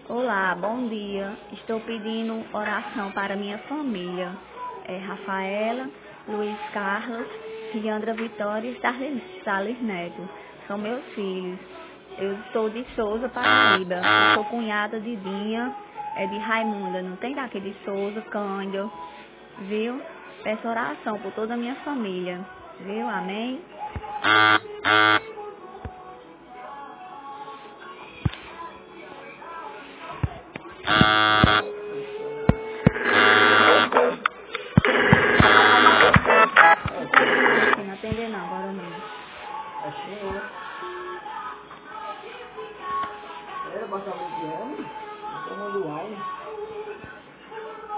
Olá, bom dia. Estou pedindo oração para minha família. Rafaela, Luiz Carlos, Riandra Vitória e Salles Neto. São meus filhos. Eu estou de Souza, Paraíba. Eu sou cunhada de Dinha, de Raimunda. Não tem daqui de Souza, Cândido. Viu? Peço oração por toda a minha família. Viu? Amém? Não atender não, agora mesmo. Achei, né? Era botar muito ano? Então, do ar,